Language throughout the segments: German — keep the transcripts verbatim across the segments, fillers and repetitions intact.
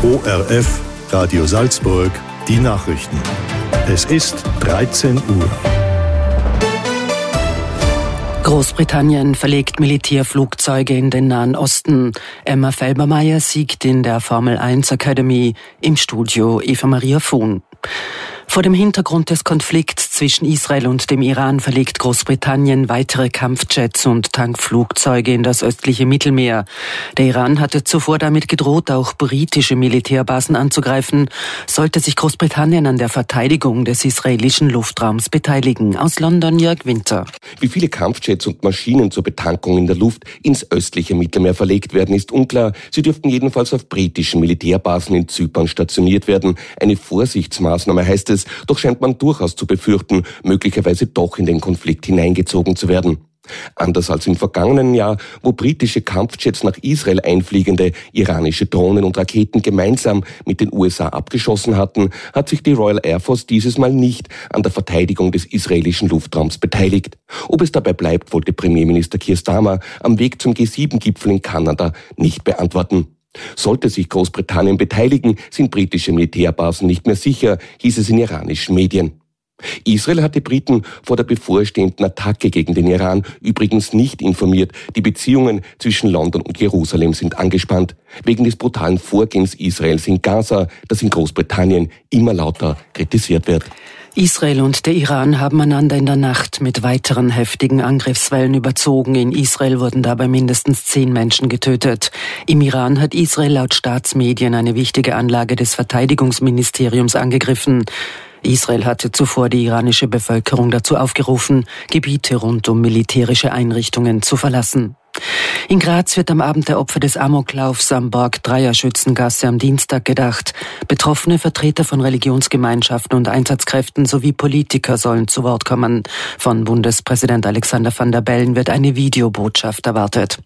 O R F, Radio Salzburg, die Nachrichten. Es ist dreizehn Uhr. Großbritannien verlegt Militärflugzeuge in den Nahen Osten. Emma Felbermayr siegt in der Formel eins Academy. Im Studio Eva Maria Fuhn. Vor dem Hintergrund des Konflikts zwischen Israel und dem Iran verlegt Großbritannien weitere Kampfjets und Tankflugzeuge in das östliche Mittelmeer. Der Iran hatte zuvor damit gedroht, auch britische Militärbasen anzugreifen, sollte sich Großbritannien an der Verteidigung des israelischen Luftraums beteiligen. Aus London Jörg Winter. Wie viele Kampfjets und Maschinen zur Betankung in der Luft ins östliche Mittelmeer verlegt werden, ist unklar. Sie dürften jedenfalls auf britischen Militärbasen in Zypern stationiert werden. Eine Vorsichtsmaßnahme heißt es, doch scheint man durchaus zu befürchten, möglicherweise doch in den Konflikt hineingezogen zu werden. Anders als im vergangenen Jahr, wo britische Kampfjets nach Israel einfliegende iranische Drohnen und Raketen gemeinsam mit den U S A abgeschossen hatten, hat sich die Royal Air Force dieses Mal nicht an der Verteidigung des israelischen Luftraums beteiligt. Ob es dabei bleibt, wollte Premierminister Keir Starmer am Weg zum G sieben Gipfel in Kanada nicht beantworten. Sollte sich Großbritannien beteiligen, sind britische Militärbasen nicht mehr sicher, hieß es in iranischen Medien. Israel hat die Briten vor der bevorstehenden Attacke gegen den Iran übrigens nicht informiert. Die Beziehungen zwischen London und Jerusalem sind angespannt, wegen des brutalen Vorgehens Israels in Gaza, das in Großbritannien immer lauter kritisiert wird. Israel und der Iran haben einander in der Nacht mit weiteren heftigen Angriffswellen überzogen. In Israel wurden dabei mindestens zehn Menschen getötet. Im Iran hat Israel laut Staatsmedien eine wichtige Anlage des Verteidigungsministeriums angegriffen. Israel hatte zuvor die iranische Bevölkerung dazu aufgerufen, Gebiete rund um militärische Einrichtungen zu verlassen. In Graz wird am Abend der Opfer des Amoklaufs am Borg-Dreier-Schützengasse am Dienstag gedacht. Betroffene Vertreter von Religionsgemeinschaften und Einsatzkräften sowie Politiker sollen zu Wort kommen. Von Bundespräsident Alexander Van der Bellen wird eine Videobotschaft erwartet.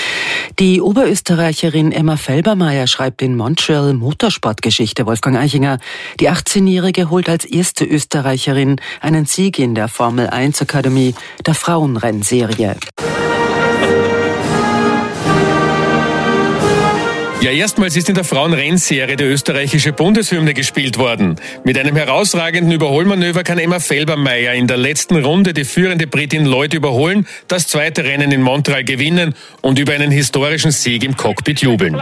Die Oberösterreicherin Emma Felbermayr schreibt in Montreal Motorsportgeschichte, Wolfgang Eichinger. Die achtzehnjährige holt als erste Österreicherin einen Sieg in der Formel eins Academy der Frauenrennserie. Ja, erstmals ist in der Frauenrennserie die österreichische Bundeshymne gespielt worden. Mit einem herausragenden Überholmanöver kann Emma Felbermayr in der letzten Runde die führende Britin Lloyd überholen, das zweite Rennen in Montreal gewinnen und über einen historischen Sieg im Cockpit jubeln.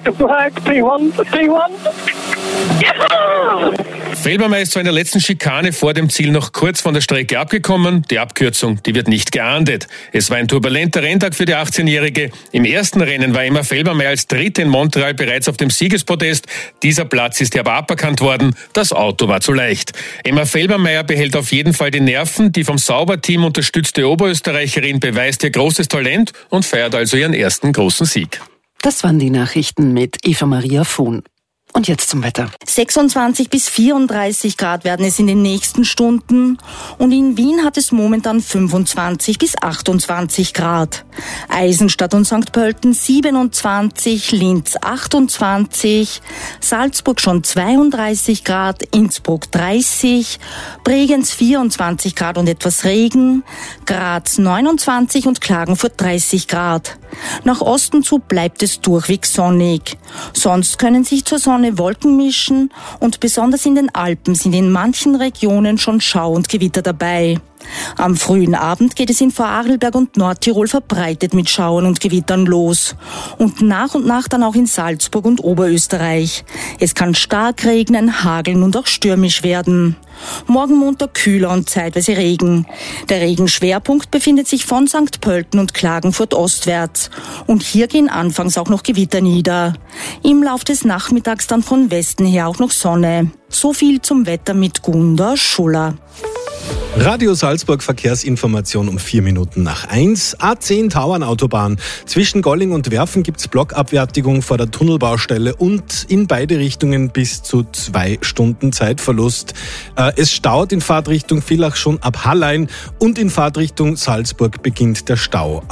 Felbermayr ist zwar in der letzten Schikane vor dem Ziel noch kurz von der Strecke abgekommen. Die Abkürzung, die wird nicht geahndet. Es war ein turbulenter Renntag für die achtzehnjährige. Im ersten Rennen war Emma Felbermayr als Dritte in Montreal bereits auf dem Siegespodest. Dieser Platz ist ihr aber aberkannt worden. Das Auto war zu leicht. Emma Felbermayr behält auf jeden Fall die Nerven. Die vom Sauberteam unterstützte Oberösterreicherin beweist ihr großes Talent und feiert also ihren ersten großen Sieg. Das waren die Nachrichten mit Eva Maria Fuhn. Und jetzt zum Wetter. sechsundzwanzig bis vierunddreißig Grad werden es in den nächsten Stunden. Und in Wien hat es momentan fünfundzwanzig bis achtundzwanzig Grad. Eisenstadt und Sankt Pölten siebenundzwanzig, Linz achtundzwanzig, Salzburg schon zweiunddreißig Grad, Innsbruck dreißig, Bregenz vierundzwanzig Grad und etwas Regen, Graz neunundzwanzig und Klagenfurt dreißig Grad. Nach Osten zu bleibt es durchweg sonnig. Sonst können sich zur Sonne Wolken mischen und besonders in den Alpen sind in manchen Regionen schon Schau und Gewitter dabei. Am frühen Abend geht es in Vorarlberg und Nordtirol verbreitet mit Schauern und Gewittern los. Und nach und nach dann auch in Salzburg und Oberösterreich. Es kann stark regnen, hageln und auch stürmisch werden. Morgen Montag kühler und zeitweise Regen. Der Regenschwerpunkt befindet sich von Sankt Pölten und Klagenfurt ostwärts. Und hier gehen anfangs auch noch Gewitter nieder. Im Lauf des Nachmittags dann von Westen her auch noch Sonne. So viel zum Wetter mit Gunda Schuller. Radio Salzburg Verkehrsinformation um vier Minuten nach eins. A zehn Tauernautobahn. Zwischen Golling und Werfen gibt's Blockabfertigung vor der Tunnelbaustelle und in beide Richtungen bis zu zwei Stunden Zeitverlust. Äh, es staut in Fahrtrichtung Villach schon ab Hallein und in Fahrtrichtung Salzburg beginnt der Stau ab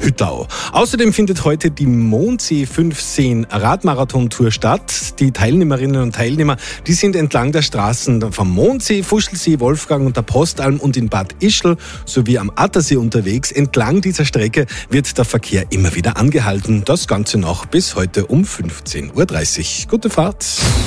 Hüttau. Außerdem findet heute die Mondsee fünfzehn Radmarathon-Tour statt. Die Teilnehmerinnen und Teilnehmer, die sind entlang der Straßen vom Mondsee, Fuschelsee, Wolfgang und der Postalm und in Bad Ischl sowie am Attersee unterwegs. Entlang dieser Strecke wird der Verkehr immer wieder angehalten. Das Ganze noch bis heute um fünfzehn Uhr dreißig. Gute Fahrt.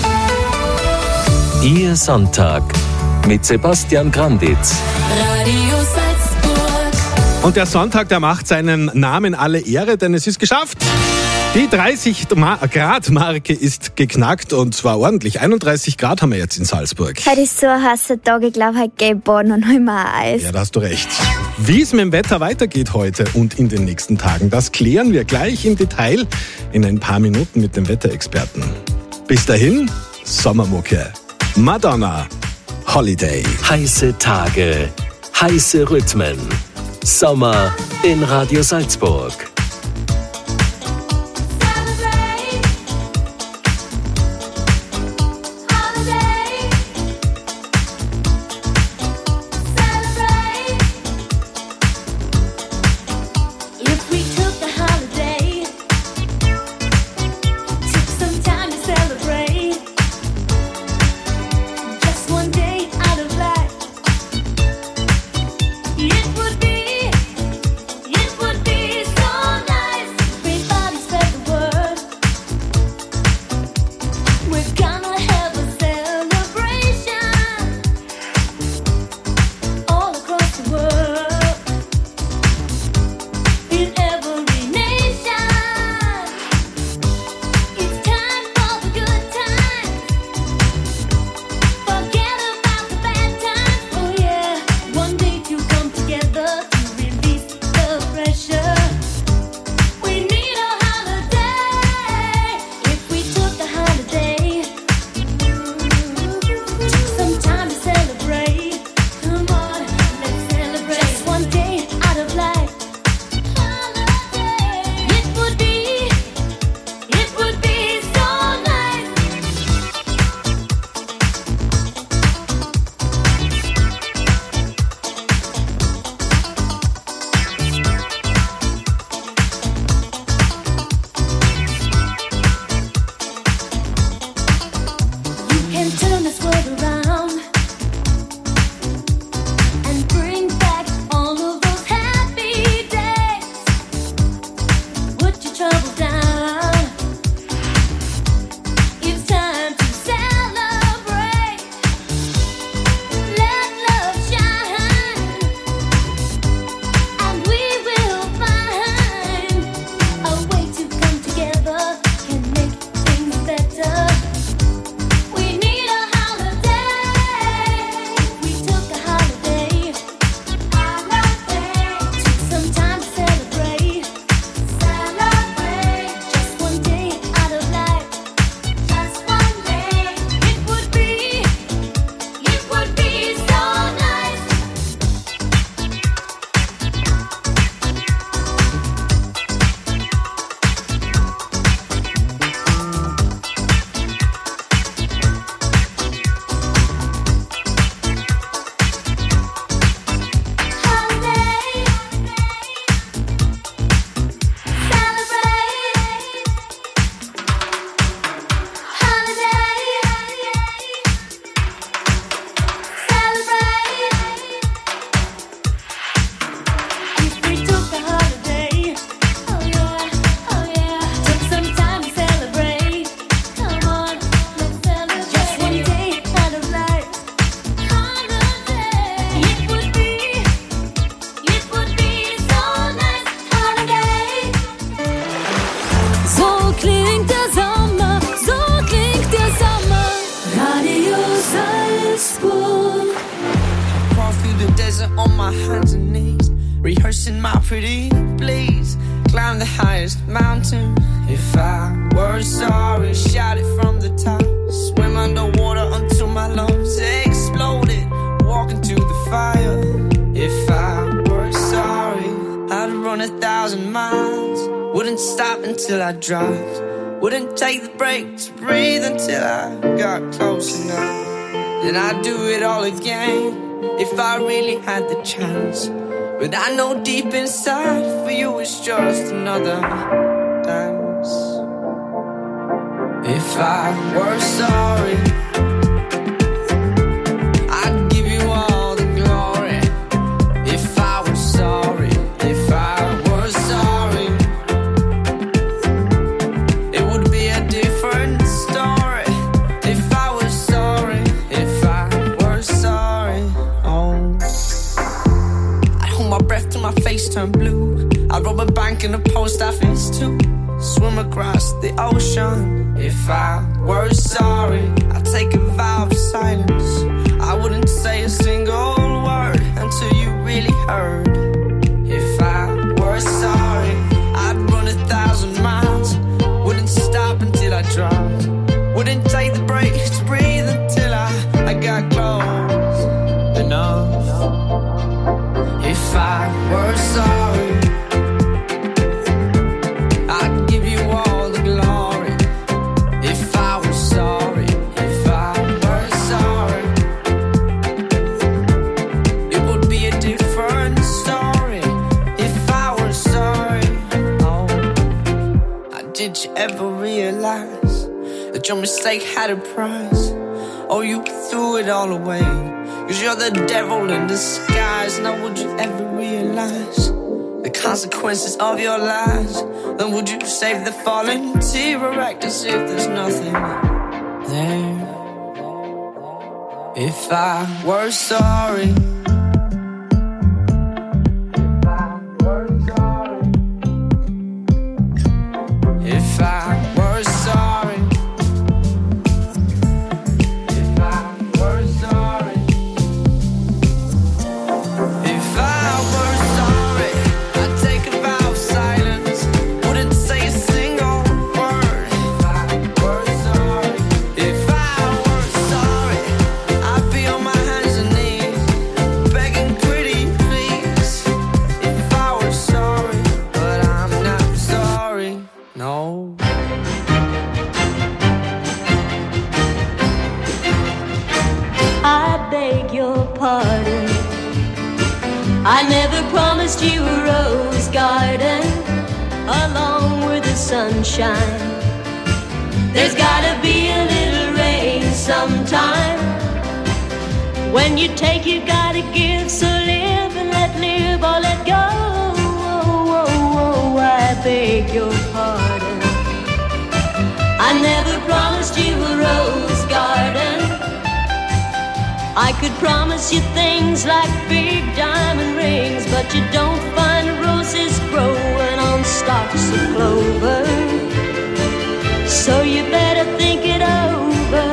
Ihr Sonntag mit Sebastian Granditz. Radio Salzburg. Und der Sonntag, der macht seinen Namen alle Ehre, denn es ist geschafft. Die dreißig Grad Marke ist geknackt und zwar ordentlich. einunddreißig Grad haben wir jetzt in Salzburg. Heute ist so ein heißer Tag, ich glaube, heute gehe ich baden und hol mir ein Eis. Ja, da hast du recht. Wie es mit dem Wetter weitergeht heute und in den nächsten Tagen, das klären wir gleich im Detail in ein paar Minuten mit dem Wetterexperten. Bis dahin, Sommermucke. Madonna, Holiday. Heiße Tage, heiße Rhythmen. Sommer in Radio Salzburg. on my hands and knees, rehearsing my pretty please. Climb the highest mountain. If I were sorry, shout it from the top. Swim underwater until my lungs exploded. Walk into the fire. If I were sorry, I'd run a thousand miles. Wouldn't stop until I dropped. Wouldn't take the break to breathe until I got close enough. Then I'd do it all again if I really had the chance. But I know deep inside for you it's just another dance. If I were sorry, I'd give you all the glory. If I were sorry, if I were sorry, it would be a different story. If I was sorry, if I were sorry, oh, I'd hold my breath till my face turned blue. I'd rob a bank and a post office too. Swim across the ocean. If I were sorry, I'd take a vow of silence. I wouldn't say a single word until you really heard. If I were sorry, I'd run a thousand miles. Wouldn't stop until I dropped. Wouldn't take the break to breathe until I, I got close enough. If I were sorry, I'd give you all the glory. If I was sorry, if I were sorry, it would be a different story. If I were sorry, oh, did you ever realize that your mistake had a price? Oh, you threw it all away, 'cause you're the devil in disguise. Now would you ever realize the consequences of your lies? Then would you save the fallen tear or act as if there's nothing there? If I were sorry, if I were sorry, if I were sorry, if I were sorry, I'd take a vow of silence. Wouldn't say a single word. If I were sorry, if I were sorry, I'd be on my hands and knees, begging pretty please. If I were sorry, but I'm not sorry, no. I beg your pardon. I never promised you a rose garden along with the sunshine. There's gotta be a little rain sometime. When you take, you gotta give. So live and let live or let go. Oh, oh, oh, I beg your pardon. I never promised you a rose garden. I could promise you things like big diamond rings, but you don't find roses growing on stalks of clover. So you better think it over.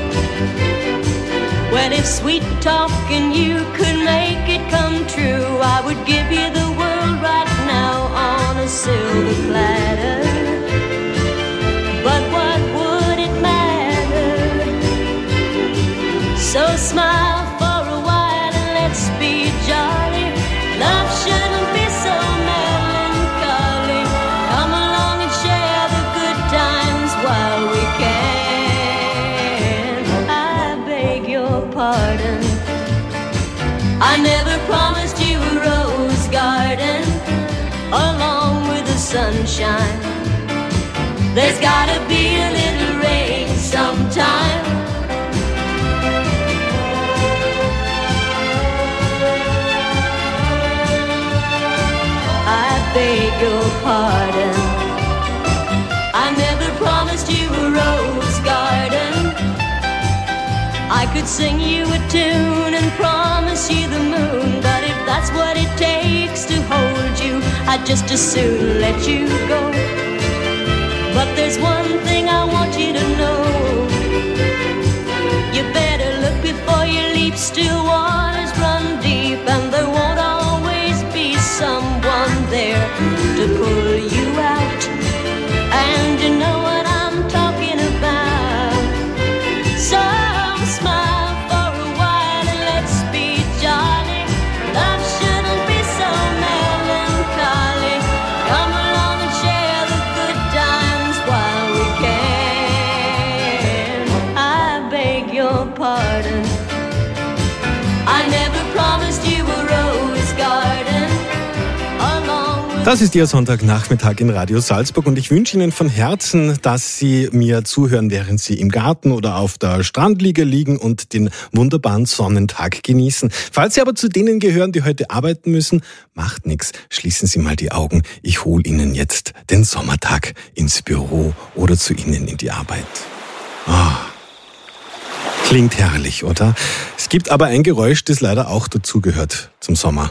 Well, if sweet talking you could make it come true, I would give you the world right now on a silver platter. But what would it matter? So smile for a while and let's be jolly. Love shouldn't be so melancholy. Come along and share the good times while we can. I beg your pardon. I never promised you a rose garden along with the sunshine. There's gotta be a little rain sometime. I beg your pardon. I never promised you a rose garden. I could sing you a tune and promise you the moon, but if that's what it takes to hold you, I'd just as soon let you go. But there's one thing I want you to know. You better look before you leap. Still waters run deep, and there won't always be someone there to pull you out. And you know what I'm talking about. So smile for a while and let's be jolly. Love shouldn't be so melancholy. Come along and share the good times while we can. I beg your pardon. I never promised you a rose garden Das ist Ihr Sonntagnachmittag in Radio Salzburg und ich wünsche Ihnen von Herzen, dass Sie mir zuhören, während Sie im Garten oder auf der Strandliege liegen und den wunderbaren Sonnentag genießen. Falls Sie aber zu denen gehören, die heute arbeiten müssen, macht nichts. Schließen Sie mal die Augen. Ich hole Ihnen jetzt den Sommertag ins Büro oder zu Ihnen in die Arbeit. Ah. Klingt herrlich, oder? Es gibt aber ein Geräusch, das leider auch dazugehört zum Sommer.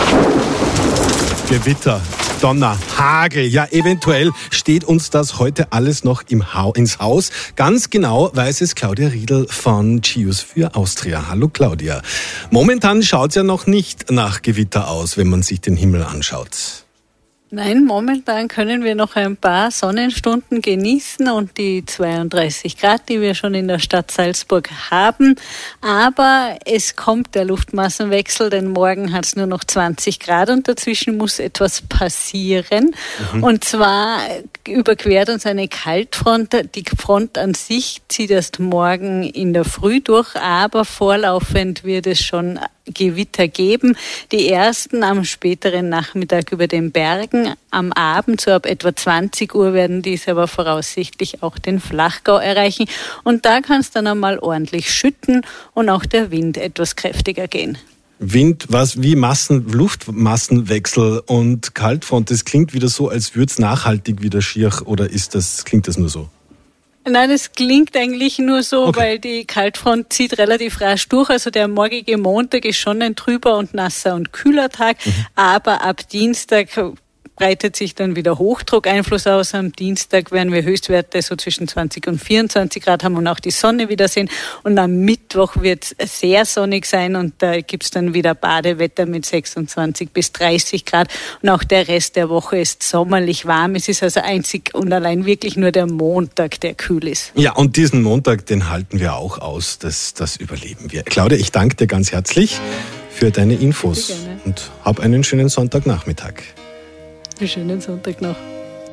Gewitter, Donner, Hagel, ja eventuell steht uns das heute alles noch im ha- ins Haus. Ganz genau weiß es Claudia Riedl von Gius für Austria. Hallo Claudia. Momentan schaut es ja noch nicht nach Gewitter aus, wenn man sich den Himmel anschaut. Nein, momentan können wir noch ein paar Sonnenstunden genießen und die zweiunddreißig Grad, die wir schon in der Stadt Salzburg haben. Aber es kommt der Luftmassenwechsel, denn morgen hat es nur noch zwanzig Grad und dazwischen muss etwas passieren. Mhm. Und zwar überquert uns eine Kaltfront. Die Front an sich zieht erst morgen in der Früh durch, aber vorlaufend wird es schon Gewitter geben. Die ersten am späteren Nachmittag über den Bergen. Am Abend, so ab etwa zwanzig Uhr, werden diese aber voraussichtlich auch den Flachgau erreichen. Und da kann es dann einmal ordentlich schütten und auch der Wind etwas kräftiger gehen. Wind, was wie Massen, Luftmassenwechsel und Kaltfront, das klingt wieder so, als würde es nachhaltig wieder schier, oder ist das, klingt das nur so? Nein, es klingt eigentlich nur so, okay. Weil die Kaltfront zieht relativ rasch durch. Also der morgige Montag ist schon ein trüber und nasser und kühler Tag, mhm. aber ab Dienstag breitet sich dann wieder Hochdruckeinfluss aus. Am Dienstag werden wir Höchstwerte so zwischen zwanzig und vierundzwanzig Grad haben und auch die Sonne wieder sehen. Und am Mittwoch wird es sehr sonnig sein und da gibt's dann wieder Badewetter mit sechsundzwanzig bis dreißig Grad. Und auch der Rest der Woche ist sommerlich warm. Es ist also einzig und allein wirklich nur der Montag, der kühl ist. Ja, und diesen Montag, den halten wir auch aus. Das, das überleben wir. Claudia, ich danke dir ganz herzlich für deine Infos und hab einen schönen Sonntagnachmittag. Einen schönen Sonntag noch.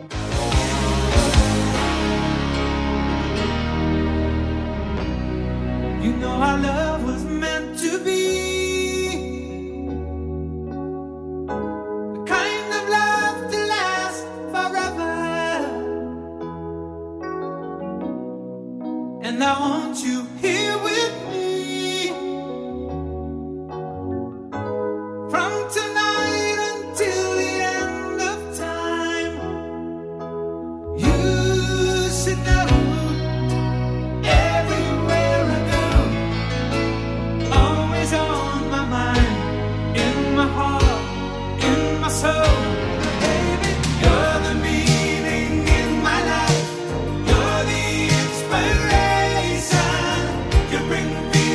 You know our love was meant to be the kind of love to last forever. And I want you here with me from tonight until the end of time. You should know everywhere I go, always on my mind, in my heart, in my soul. Baby, you're the meaning in my life. You're the inspiration. You bring me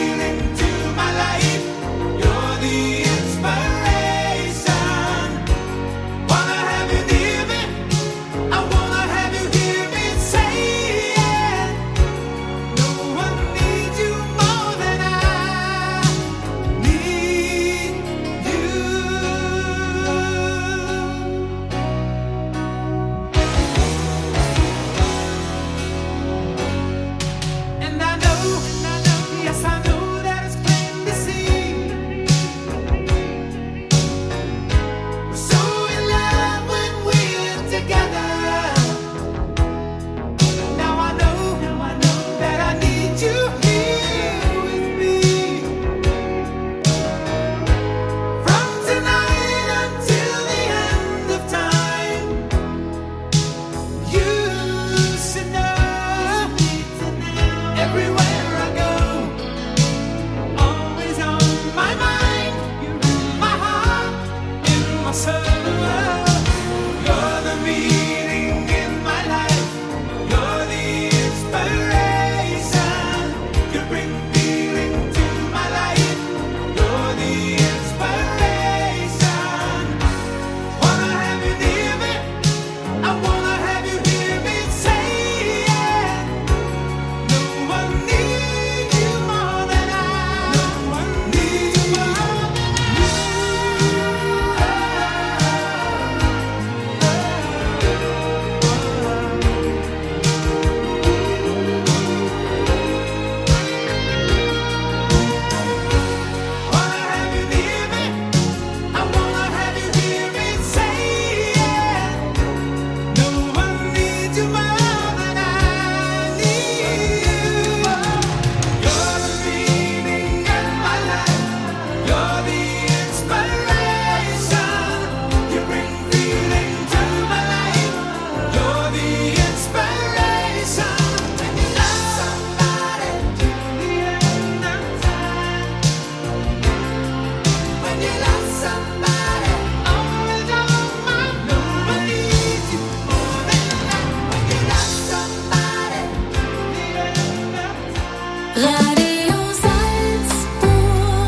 Radio Salzburg,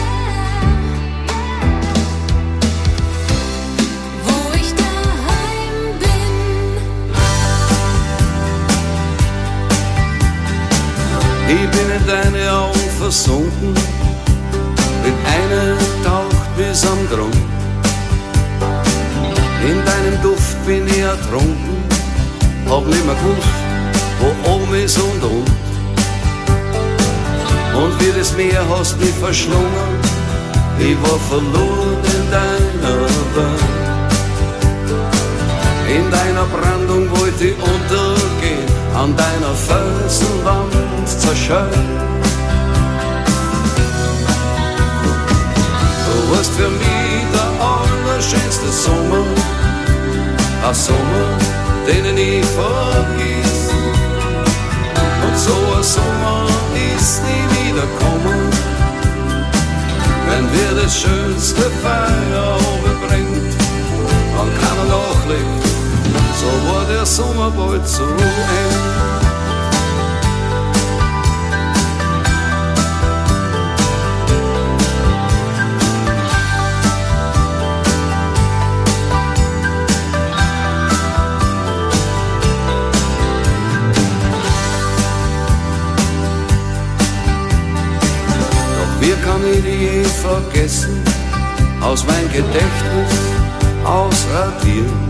wo ich daheim bin. Ich bin in deine Augen versunken, mit einer taucht bis am Grund. In deinem Duft bin ich ertrunken, hab nimmer gewusst, wo oben ist und unten. Und wie das Meer hast mich verschlungen, ich war verloren in deiner Welt. In deiner Brandung wollte ich untergehen, an deiner Felsenwand zerschellt. Du warst für mich der allerschönste Sommer, ein Sommer, den ich nie vergiss. Und so ein Sommer ist nie wiederkommen, wenn wir das schönste Feuer bringt, dann keiner nachlegt, so war der Sommer bald zu Ende. Wie kann ich dich je vergessen, aus mein Gedächtnis ausradieren?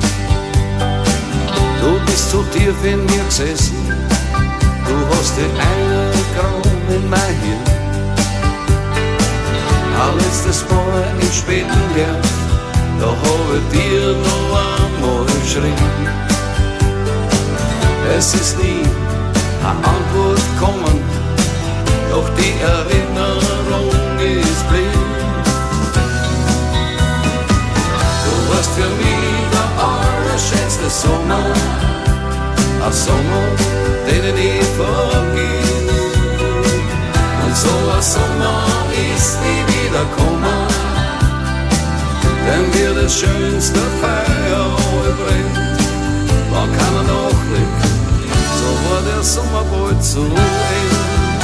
Du bist so tief in mir gesessen, du hast den einen Graum in mein Hirn. Ein letztes Mal im späten Herbst, da hab ich dir noch einmal geschrieben. Es ist nie eine Antwort gekommen, doch die Erinnerung ist blind. Du warst für mich der allerschönste Sommer, ein Sommer, den ich nie vergiss. Und so ein Sommer ist nie wiederkommen, denn wir das schönste Feuer bringt, wann keiner nachlegt, so war der Sommer bald zu Ende.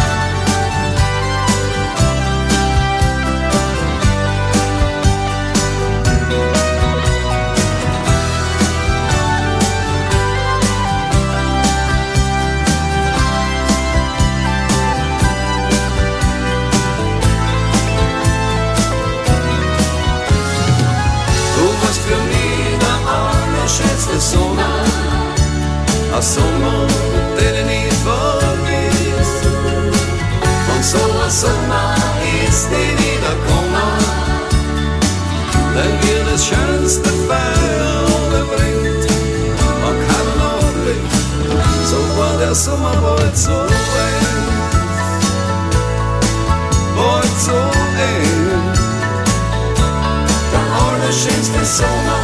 Sommer, ein Sommer, den ich nie vergiss. Und so ein Sommer ist nie wiederkommen, wenn wir das schönste Feuer bringt, man kann noch nicht, so war der Sommer bald zu Ende, bald zu Ende, der allerschönste Sommer.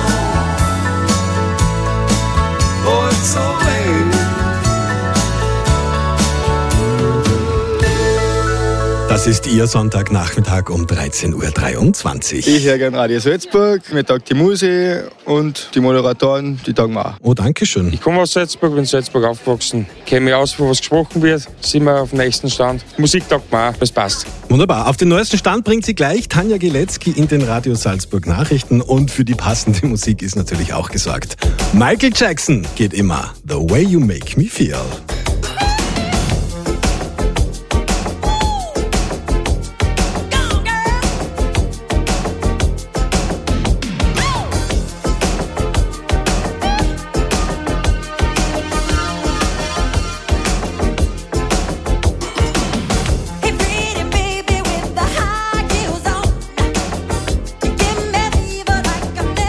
Das ist Ihr Sonntagnachmittag um dreizehn Uhr dreiundzwanzig. Ich höre gerne Radio Salzburg, mir taugt die Musik und die Moderatoren, die taugen mir auch. Oh, danke schön. Ich komme aus Salzburg, bin in Salzburg aufgewachsen, kenne mich aus, wo was gesprochen wird, sind wir auf dem nächsten Stand. Musik taugt mir auch, das passt. Wunderbar. Auf den neuesten Stand bringt sie gleich Tanja Gilecki in den Radio Salzburg Nachrichten und für die passende Musik ist natürlich auch gesorgt. Michael Jackson geht immer. The Way You Make Me Feel.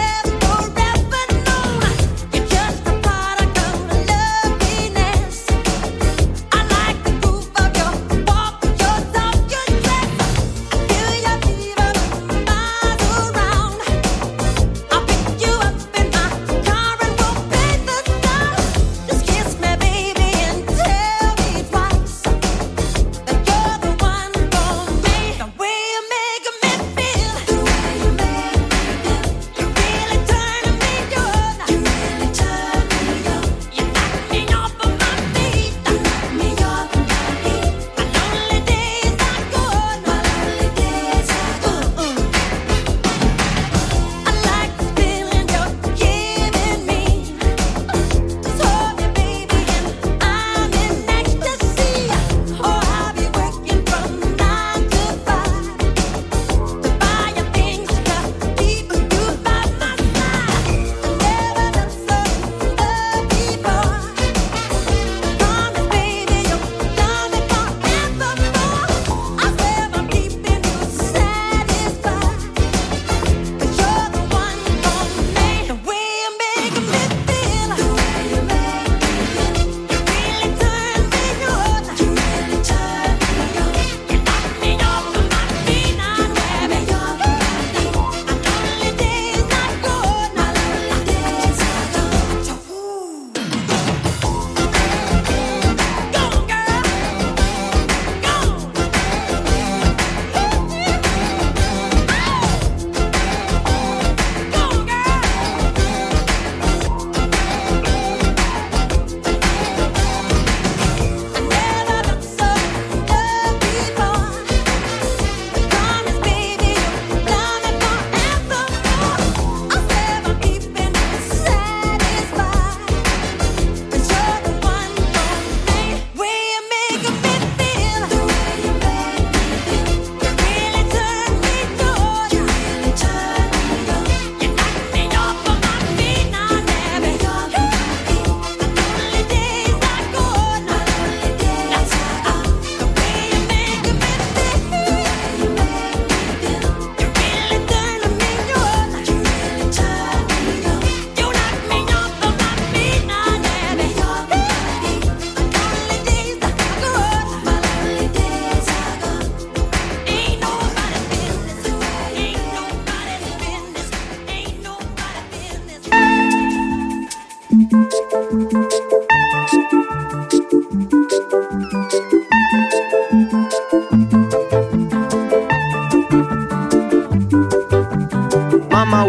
Just a part of gonna love me.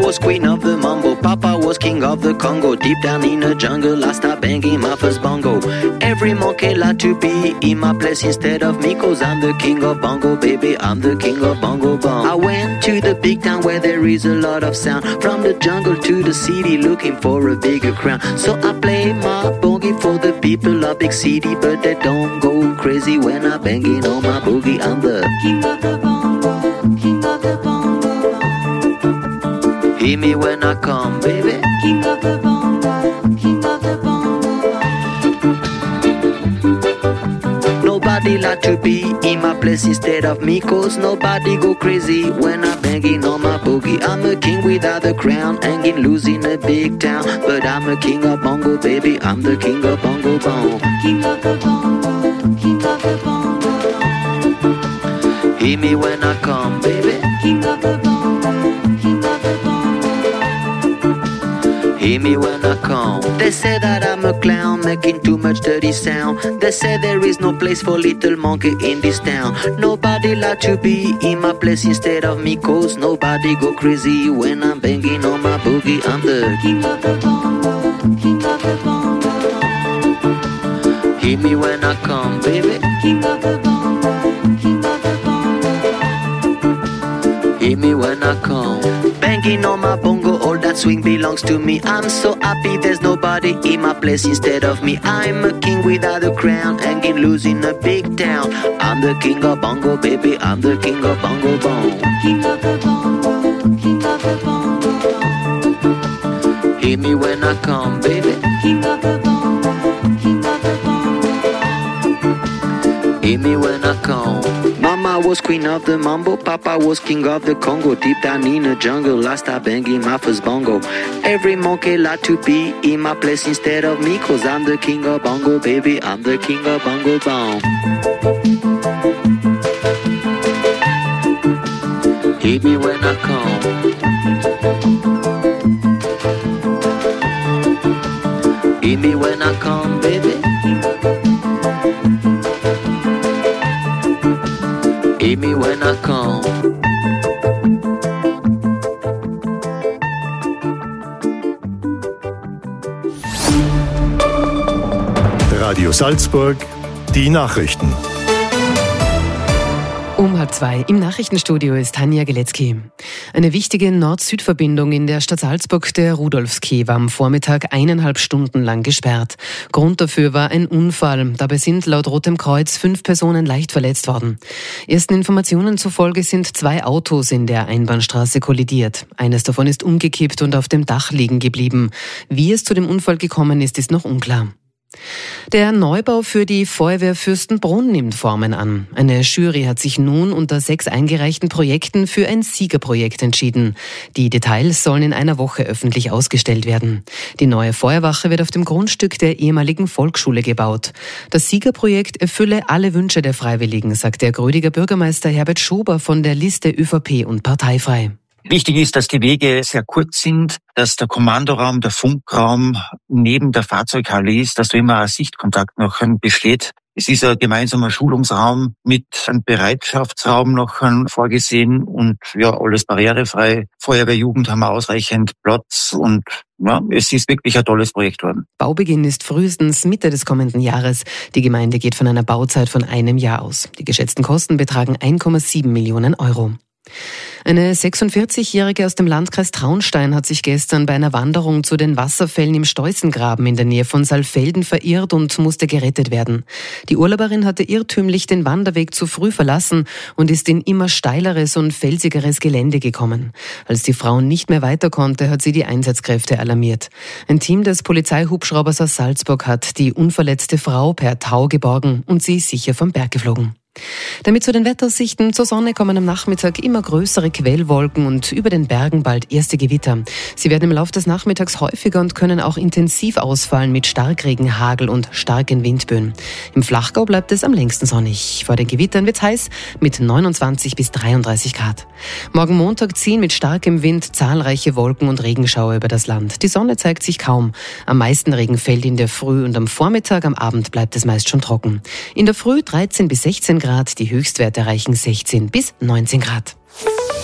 was queen of the mambo, Papa was king of the Congo. Deep down in the jungle, I started banging my first bongo. Every monkey like to be in my place instead of me, cause I'm the king of bongo, baby, I'm the king of bongo bong. I went to the big town where there is a lot of sound, from the jungle to the city looking for a bigger crown. So I play my boogie for the people of big city, but they don't go crazy when I banging on my boogie. I'm the king of the bongo, king of the bongo bong. Hear me when I come, baby. King of the bongo, king of the bongo bong. Nobody like to be in my place instead of me, cause nobody go crazy when I'm banging on my boogie. I'm a king without a crown, hanging loose in a big town, but I'm a king of bongo, baby, I'm the king of bongo bong. King of the bongo, king of the bongo bong. Hear me when I come, baby. King of the bongo, king of the bongo bong. Hear me when I come. They say that I'm a clown, making too much dirty sound. They say there is no place for little monkey in this town. Nobody like to be in my place instead of me, cause nobody go crazy when I'm banging on my boogie. I'm the king of the bongo, king of the bongo bong. Hear me when I come, baby. King of the bongo, king of the bongo bong. Hear me when I come. Banging on my bongo, all that swing belongs to me. I'm so happy there's nobody in my place instead of me. I'm a king without a crown, hanging loose in a big town. I'm the king of bongo, baby, I'm the king of bongo bong. King of the bongo, king of the bongo bong. Hear me when I come, baby. King of the bongo, king of the bongo bong. Hear me when I come. Mama was queen of the mambo, Papa was king of the Congo. Deep down in the jungle, I started banging my first bongo. Every monkey like to be in my place instead of me, cause I'm the king of bongo, baby, I'm the king of bongo bong. Hear me when I come. Hear me when I come, baby. Hear me when I come. Radio Salzburg, die Nachrichten. Um halb zwei im Nachrichtenstudio ist Tanja Geletzky. Eine wichtige Nord-Süd-Verbindung in der Stadt Salzburg, der Rudolfskeh, war am Vormittag eineinhalb Stunden lang gesperrt. Grund dafür war ein Unfall. Dabei sind laut Rotem Kreuz fünf Personen leicht verletzt worden. Ersten Informationen zufolge sind zwei Autos in der Einbahnstraße kollidiert. Eines davon ist umgekippt und auf dem Dach liegen geblieben. Wie es zu dem Unfall gekommen ist, ist noch unklar. Der Neubau für die Feuerwehr Fürstenbrunn nimmt Formen an. Eine Jury hat sich nun unter sechs eingereichten Projekten für ein Siegerprojekt entschieden. Die Details sollen in einer Woche öffentlich ausgestellt werden. Die neue Feuerwache wird auf dem Grundstück der ehemaligen Volksschule gebaut. Das Siegerprojekt erfülle alle Wünsche der Freiwilligen, sagt der Grödiger Bürgermeister Herbert Schober von der Liste ÖVP und Parteifrei. Wichtig ist, dass die Wege sehr kurz sind, dass der Kommandoraum, der Funkraum neben der Fahrzeughalle ist, dass da immer ein Sichtkontakt noch besteht. Es ist ein gemeinsamer Schulungsraum mit einem Bereitschaftsraum noch vorgesehen und ja, alles barrierefrei. Feuerwehrjugend haben wir ausreichend Platz und ja, es ist wirklich ein tolles Projekt worden. Baubeginn ist frühestens Mitte des kommenden Jahres. Die Gemeinde geht von einer Bauzeit von einem Jahr aus. Die geschätzten Kosten betragen eins Komma sieben Millionen Euro. Eine sechsundvierzigjährige aus dem Landkreis Traunstein hat sich gestern bei einer Wanderung zu den Wasserfällen im Steußengraben in der Nähe von Saalfelden verirrt und musste gerettet werden. Die Urlauberin hatte irrtümlich den Wanderweg zu früh verlassen und ist in immer steileres und felsigeres Gelände gekommen. Als die Frau nicht mehr weiter konnte, hat sie die Einsatzkräfte alarmiert. Ein Team des Polizeihubschraubers aus Salzburg hat die unverletzte Frau per Tau geborgen und sie sicher vom Berg geflogen. Damit zu den Wetteraussichten. Zur Sonne kommen am Nachmittag immer größere Quellwolken und über den Bergen bald erste Gewitter. Sie werden im Laufe des Nachmittags häufiger und können auch intensiv ausfallen mit Starkregen, Hagel und starken Windböen. Im Flachgau bleibt es am längsten sonnig. Vor den Gewittern wird's heiß mit neunundzwanzig bis dreiunddreißig Grad. Morgen Montag ziehen mit starkem Wind zahlreiche Wolken und Regenschauer über das Land. Die Sonne zeigt sich kaum. Am meisten Regen fällt in der Früh und am Vormittag, am Abend bleibt es meist schon trocken. In der Früh dreizehn bis sechzehn Grad, die Höchstwerte erreichen sechzehn bis neunzehn Grad.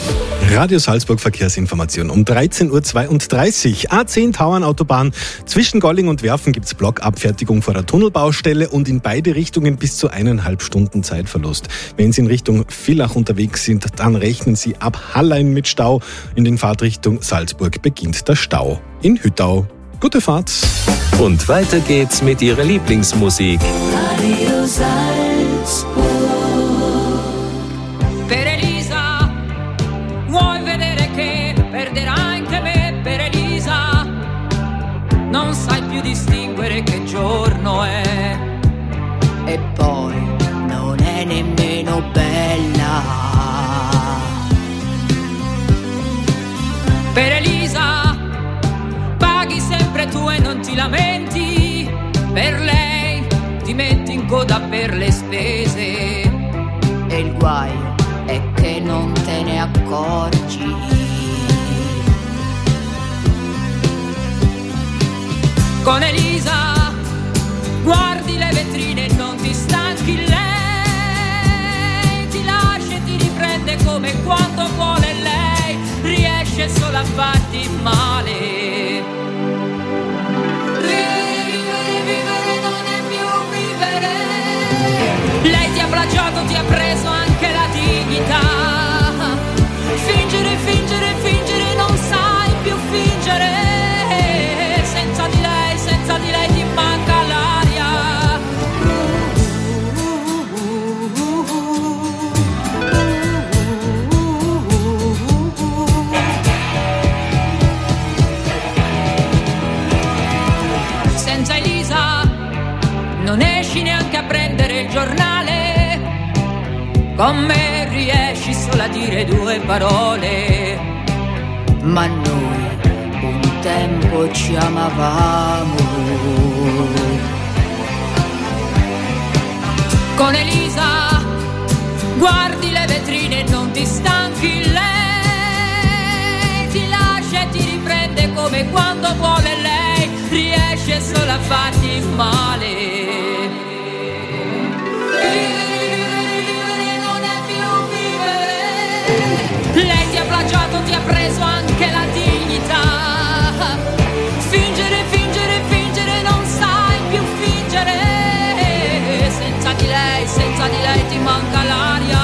Radio Salzburg Verkehrsinformation um dreizehn Uhr zweiunddreißig. A zehn Tauernautobahn. Zwischen Golling und Werfen gibt es Blockabfertigung vor der Tunnelbaustelle und in beide Richtungen bis zu eineinhalb Stunden Zeitverlust. Wenn Sie in Richtung Villach unterwegs sind, dann rechnen Sie ab Hallein mit Stau. In den Fahrtrichtung Salzburg beginnt der Stau in Hüttau. Gute Fahrt. Und weiter geht's mit Ihrer Lieblingsmusik. Radio Salzburg. Per Elisa, vuoi vedere che perderai anche me? Per Elisa, non sai più distinguere che giorno è. E poi non è nemmeno bella. Per Elisa, paghi sempre tu e non ti lamenti. Per lei ti metti in coda per le spese. E il guaio è che non te ne accorgi. Con Elisa guardi le vetrine e non ti stanchi. Lei ti lascia e ti riprende come quando vuole lei. Riesce solo a farti male. Vivere, vivere, vivere non è più vivere. Lei ti ha plagiato, ti ha preso anche la dignità. Fingere, fingere, fingere, non sai più fingere. Senza di lei, senza di lei ti manca l'aria. Senza Elisa non esci neanche a prendere il giornale. Con me riesci solo a dire due parole. Ma noi un tempo ci amavamo. Con Elisa guardi le vetrine e non ti stanchi. Lei ti lascia e ti riprende come quando vuole lei. Riesce solo a farti male. Lei ti ha plagiato, ti ha preso anche la dignità. Fingere, fingere, fingere, non sai più fingere. Senza di lei, senza di lei ti manca l'aria.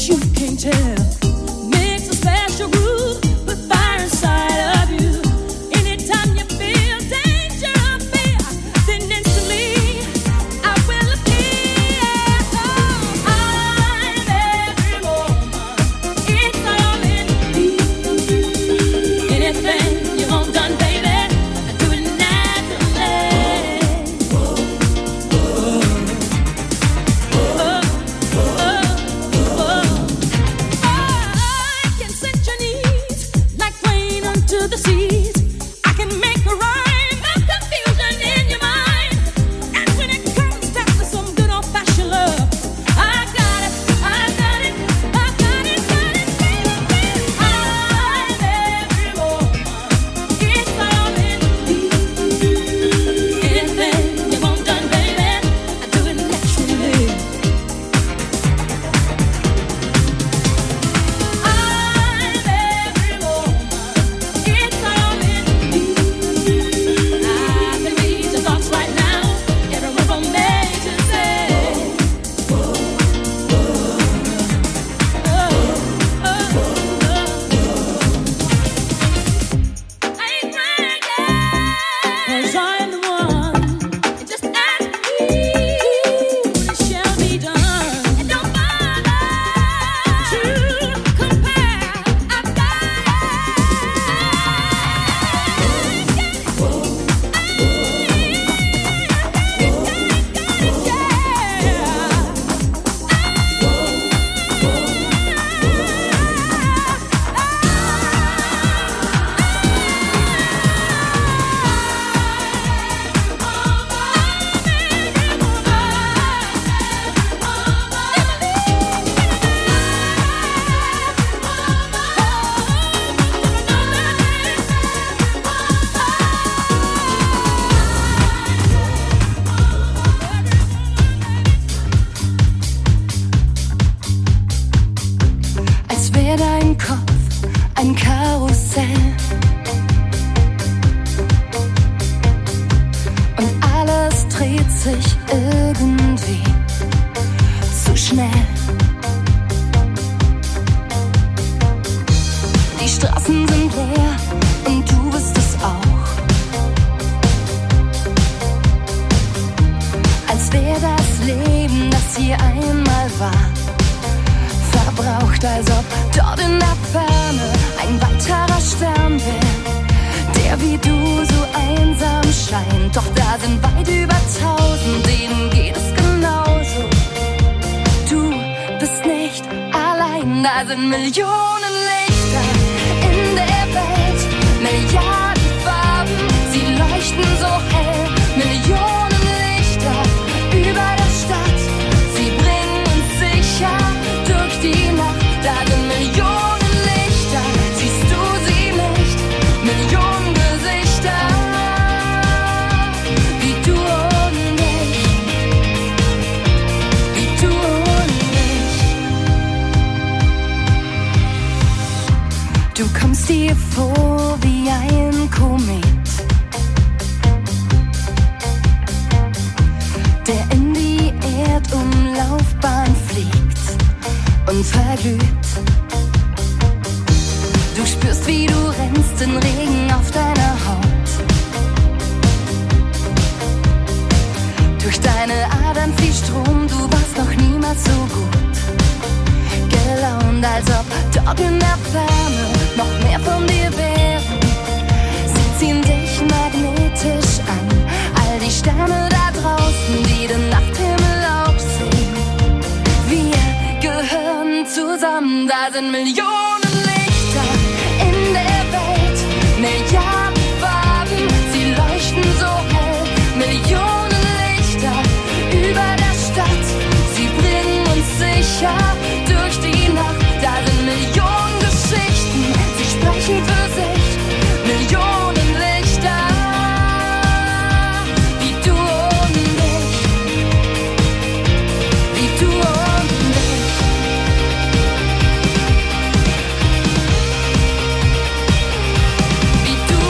Wie du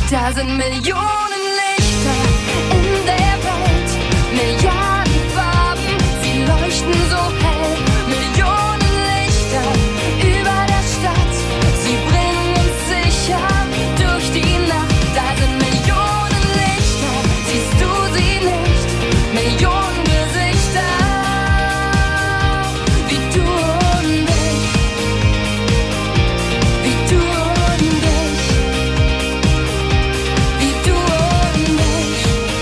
Da sind Millionen Lichter in der Welt, Milliarden Farben, sie leuchten so hell. Millionen Lichter über der Stadt, sie bringen uns sicher durch die Nacht. Da sind Millionen Lichter, siehst du sie nicht? Millionen Gesichter, wie du und ich, wie du und ich, wie du und ich,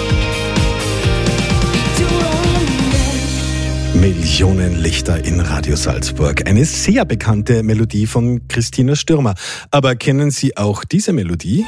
wie du und ich. Millionen Lichter in Radio Salzburg. Eine sehr bekannte Melodie von Christina Stürmer. Aber kennen Sie auch diese Melodie?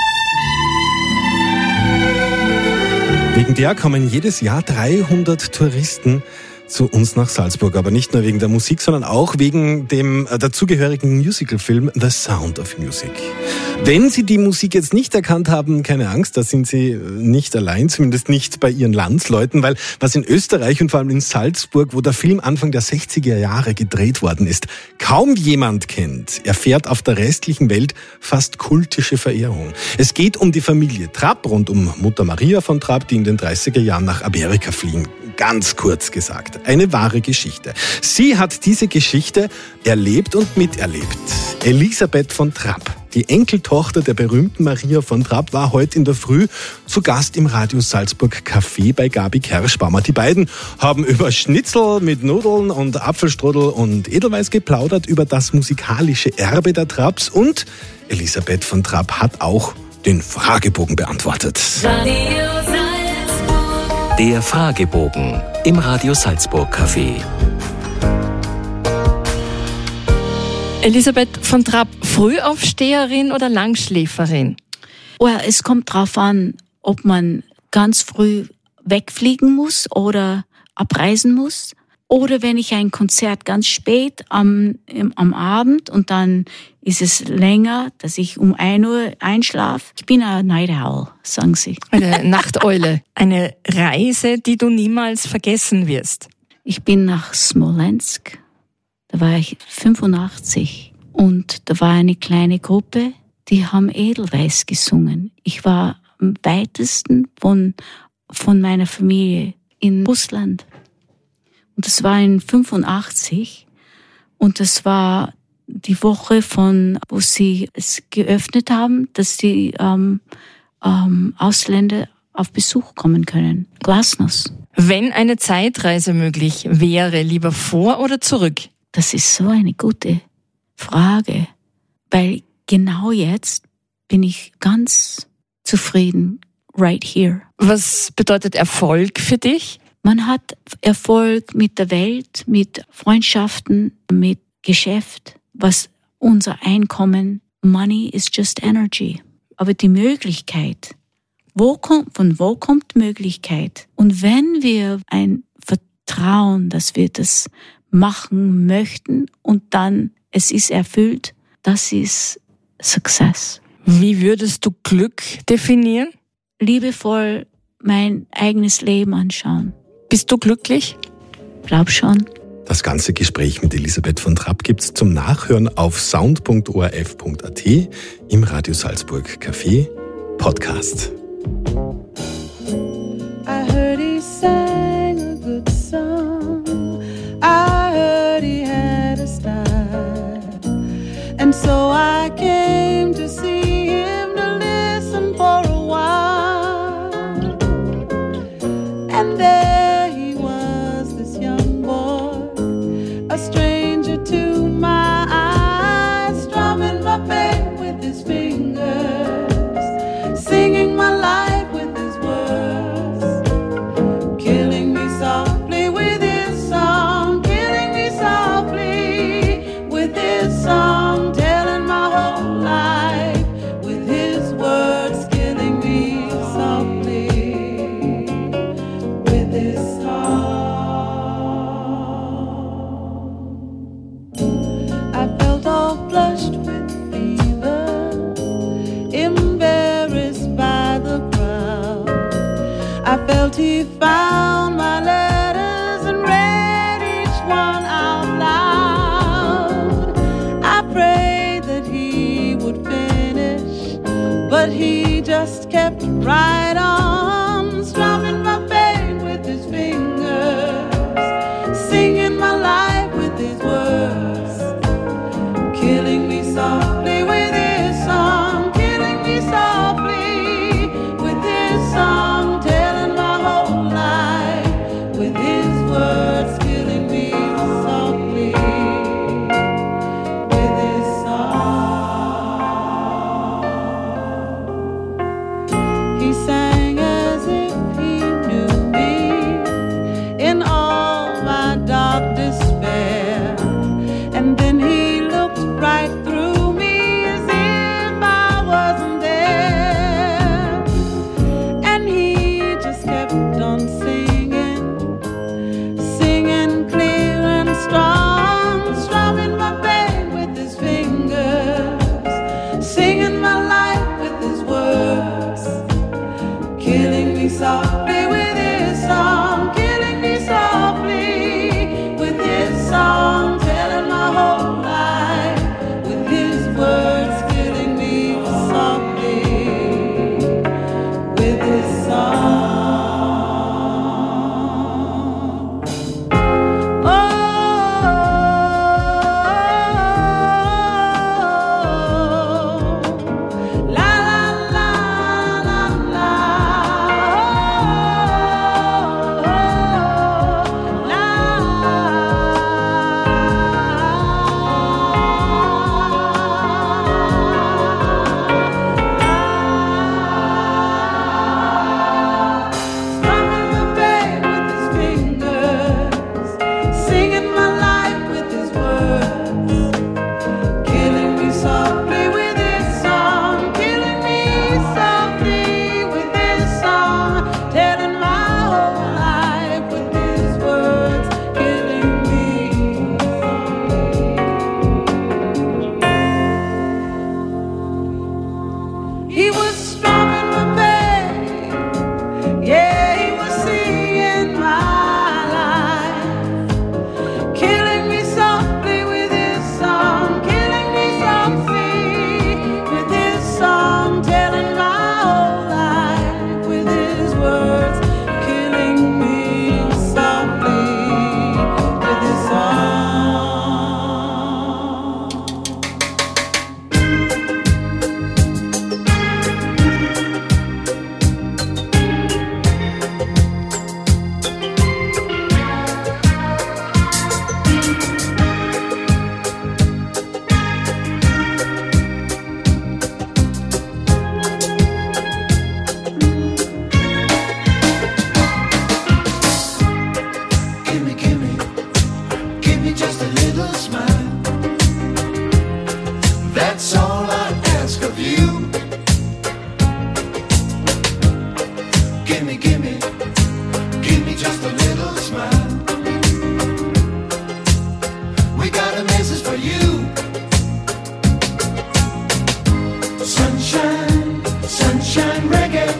Wegen der kommen jedes Jahr dreihundert Touristen zu uns nach Salzburg. Aber nicht nur wegen der Musik, sondern auch wegen dem äh, dazugehörigen Musicalfilm The Sound of Music. Wenn Sie die Musik jetzt nicht erkannt haben, keine Angst, da sind Sie nicht allein, zumindest nicht bei Ihren Landsleuten, weil was in Österreich und vor allem in Salzburg, wo der Film Anfang der sechziger Jahre gedreht worden ist, kaum jemand kennt, erfährt auf der restlichen Welt fast kultische Verehrung. Es geht um die Familie Trapp rund um Mutter Maria von Trapp, die in den dreißiger Jahren nach Amerika fliehen. Ganz kurz gesagt, eine wahre Geschichte. Sie hat diese Geschichte erlebt und miterlebt. Elisabeth von Trapp, die Enkeltochter der berühmten Maria von Trapp, war heute in der Früh zu Gast im Radio Salzburg Café bei Gabi Kerschbaumer. Die beiden haben über Schnitzel mit Nudeln und Apfelstrudel und Edelweiß geplaudert, über das musikalische Erbe der Trapps, und Elisabeth von Trapp hat auch den Fragebogen beantwortet. Radio Salzburg. Der Fragebogen im Radio Salzburg Café. Elisabeth von Trapp, Frühaufsteherin oder Langschläferin? Oh, es kommt drauf an, ob man ganz früh wegfliegen muss oder abreisen muss. Oder wenn ich ein Konzert ganz spät am, im, am Abend und dann ist es länger, dass ich um ein Uhr einschlafe. Ich bin eine Night Owl, sagen sie. Eine Nachteule. Eine Reise, die du niemals vergessen wirst. Ich bin nach Smolensk. Da war ich fünfundachtzig. Und da war eine kleine Gruppe, die haben Edelweiß gesungen. Ich war am weitesten von, von meiner Familie in Russland. Und das war in fünfundachtzig. Und das war die Woche von, wo sie es geöffnet haben, dass die ähm, ähm, Ausländer auf Besuch kommen können. Glasnost. Wenn eine Zeitreise möglich wäre, lieber vor oder zurück? Das ist so eine gute Frage. Weil genau jetzt bin ich ganz zufrieden. Right here. Was bedeutet Erfolg für dich? Man hat Erfolg mit der Welt, mit Freundschaften, mit Geschäft, was unser Einkommen, money is just energy. Aber die Möglichkeit, wo kommt, von wo kommt Möglichkeit? Und wenn wir ein Vertrauen, dass wir das machen möchten und dann es ist erfüllt, das ist Success. Wie würdest du Glück definieren? Liebevoll mein eigenes Leben anschauen. Bist du glücklich? Glaub schon. Das ganze Gespräch mit Elisabeth von Trapp gibt's zum Nachhören auf sound punkt o r f punkt a t im Radio Salzburg Café Podcast. I heard he sang a good song. I heard he had a style. And so I came to see him to listen for a while. And then a stranger to my eyes, strumming my pain with his fingers, singing my life with his words, killing me softly with his song, killing me softly with his song, telling my whole life with his words, killing me softly with his song. I felt all flushed with fever, embarrassed by the crowd. I felt he found my letters and read each one out loud. I prayed that he would finish, but but he just kept right on strumming my pain with his fingers, singing my life with his words, killing me softly with his song, killing me softly with his song, telling my whole life with his words, killing me softly with his song. He sang as if he knew me in all my dark despair, and then he looked right through me as if I wasn't there, and he just kept on singing, singing clear and strong, strumming my pain with his fingers, singing my life with his words, killing me softly with his song, killing me softly with his song, telling my whole life with his words, killing me softly with his song. Oh, la la la la la. Strumming my pain with his fingers, singing my life with his words, killing me softly with his song, killing me softly with his song, telling my whole life with his words, killing me softly. He was strumming my pain, yeah, he was singing my life, killing me softly with his song, killing me softly with his song, telling my whole life with his words, killing me softly with his song. Gimme, gimme, give me just a little smile. That's all I ask of you. Gimme, gimme, give me just a little smile. We got a message for you. Sunshine, sunshine reggae.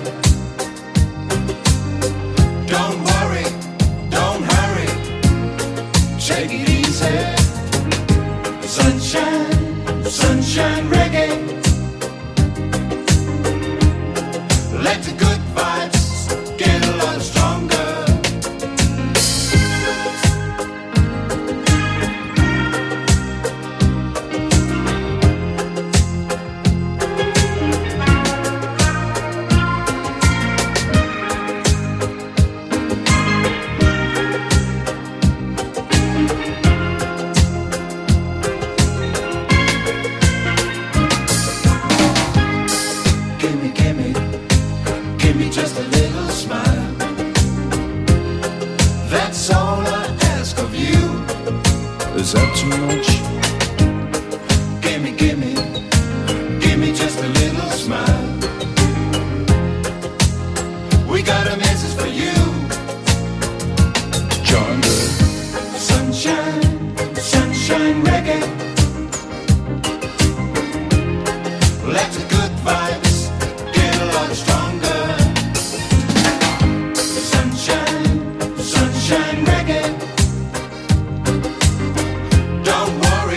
Don't worry, don't hurry, take it easy. Sunshine, sunshine reggae. Let the good vibes get a lot stronger. Gimme, gimme, give me just a little smile. That's all I ask of you. Is that too much? Gimme, gimme, give me just a little smile. We got a message for you. John Good. Sunshine, sunshine reggae. Let the good vibes get a lot stronger. Sunshine, sunshine reggae. Don't worry.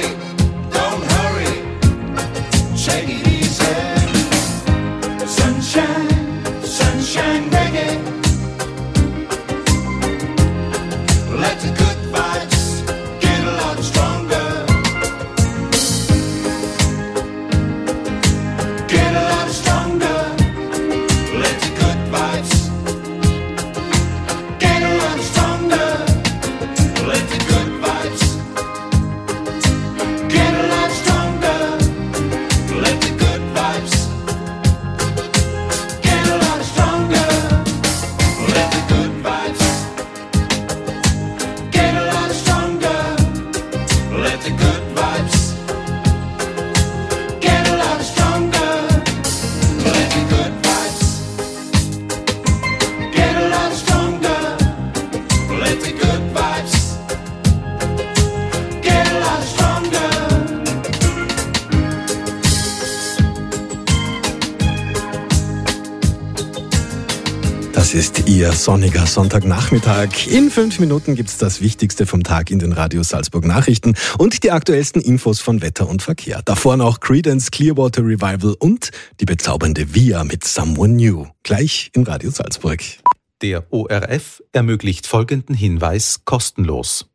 Das ist Ihr sonniger Sonntagnachmittag. In fünf Minuten gibt's das Wichtigste vom Tag in den Radio Salzburg Nachrichten und die aktuellsten Infos von Wetter und Verkehr. Davor noch Creedence Clearwater Revival und die bezaubernde Via mit Someone New. Gleich in Radio Salzburg. Der O R F ermöglicht folgenden Hinweis kostenlos.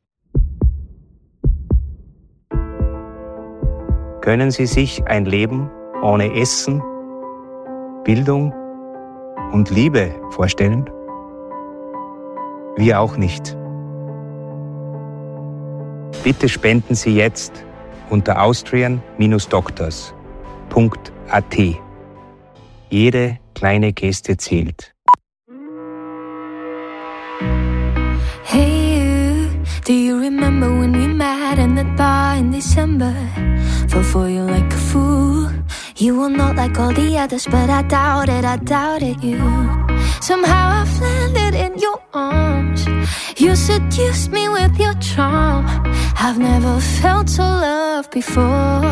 Können Sie sich ein Leben ohne Essen, Bildung und Liebe vorstellen? Wir auch nicht. Bitte spenden Sie jetzt unter austrian Bindestrich doctors Punkt a t. Jede kleine Geste zählt. Hey you, do you remember when we met in that bar in December? Fell for you like a fool. You were not like all the others, but I doubted, I doubted you. Somehow I've landed in your arms. You seduced me with your charm. I've never felt so loved before.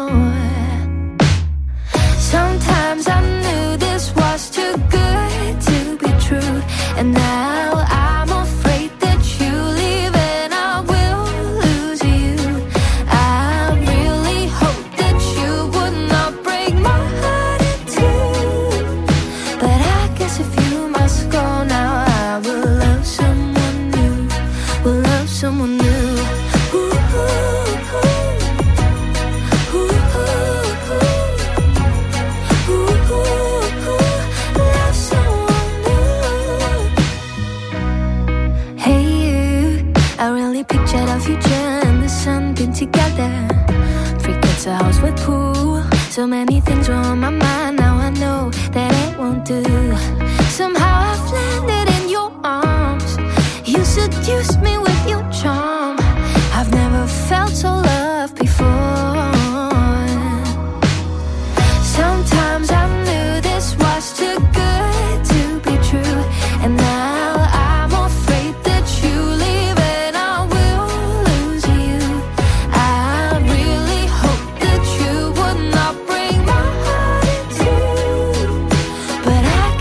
Sometimes I knew this was too good to be true, and now I'm afraid that you leave and I will lose you. I really hope that you would not break my heart in two, but I guess if you must go now, I will love someone new, will love someone new. Ooh, ooh, ooh. Ooh, ooh, ooh. Ooh, ooh, ooh. Love someone new. Hey you, I really pictured our future and the sun being together. Three kids, a house with pool. So many things were on my mind. Now I know that it won't do. Somehow I've landed in your arms. You seduced me with your charm. I've never felt so loved before. Sometimes I knew this was too good to be true, and now I'm afraid that you leave and I will lose you. I really hope that you would not break my heart in two, but I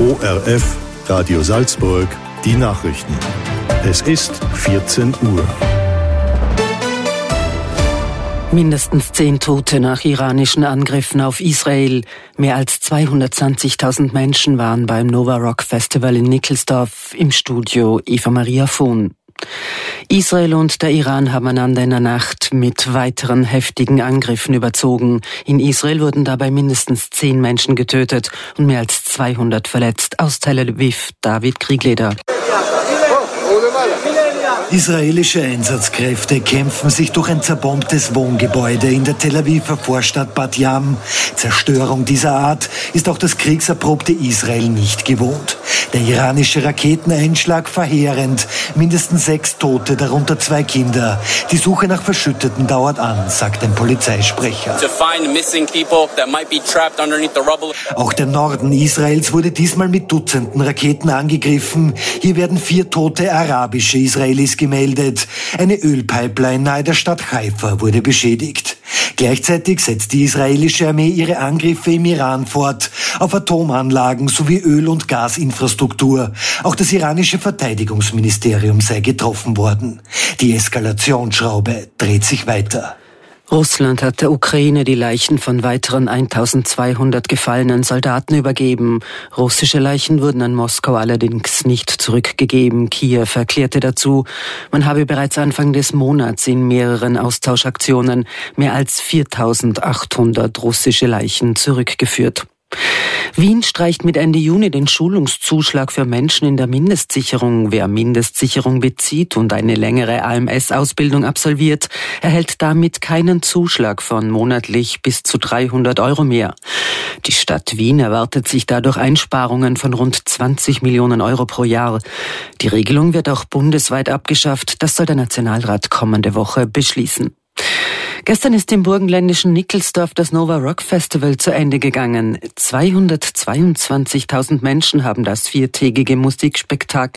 O R F, Radio Salzburg, die Nachrichten. Es ist vierzehn Uhr. Mindestens zehn Tote nach iranischen Angriffen auf Israel. Mehr als zweihundertzwanzigtausend Menschen waren beim Nova Rock Festival in Nickelsdorf. Im Studio Eva Maria Vohn. Israel und der Iran haben einander in der Nacht mit weiteren heftigen Angriffen überzogen. In Israel wurden dabei mindestens zehn Menschen getötet und mehr als zweihundert verletzt. Aus Tel Aviv, David Kriegleder. Israelische Einsatzkräfte kämpfen sich durch ein zerbombtes Wohngebäude in der Tel Aviver Vorstadt Bat Yam. Zerstörung dieser Art ist auch das kriegserprobte Israel nicht gewohnt. Der iranische Raketeneinschlag verheerend. Mindestens sechs Tote, darunter zwei Kinder. Die Suche nach Verschütteten dauert an, sagt ein Polizeisprecher. Auch der Norden Israels wurde diesmal mit Dutzenden Raketen angegriffen. Hier werden vier tote arabische Israelis gemeldet. Eine Ölpipeline nahe der Stadt Haifa wurde beschädigt. Gleichzeitig setzt die israelische Armee ihre Angriffe im Iran fort, auf Atomanlagen sowie Öl- und Gasinfrastruktur. Auch das iranische Verteidigungsministerium sei getroffen worden. Die Eskalationsschraube dreht sich weiter. Russland hat der Ukraine die Leichen von weiteren eintausendzweihundert gefallenen Soldaten übergeben. Russische Leichen wurden an Moskau allerdings nicht zurückgegeben. Kiew erklärte dazu, man habe bereits Anfang des Monats in mehreren Austauschaktionen mehr als viertausendachthundert russische Leichen zurückgeführt. Wien streicht mit Ende Juni den Schulungszuschlag für Menschen in der Mindestsicherung. Wer Mindestsicherung bezieht und eine längere A M S-Ausbildung absolviert, erhält damit keinen Zuschlag von monatlich bis zu dreihundert Euro mehr. Die Stadt Wien erwartet sich dadurch Einsparungen von rund zwanzig Millionen Euro pro Jahr. Die Regelung wird auch bundesweit abgeschafft. Das soll der Nationalrat kommende Woche beschließen. Gestern ist im burgenländischen Nickelsdorf das Nova Rock Festival zu Ende gegangen. zweihundertzweiundzwanzigtausend Menschen haben das viertägige Musikspektakel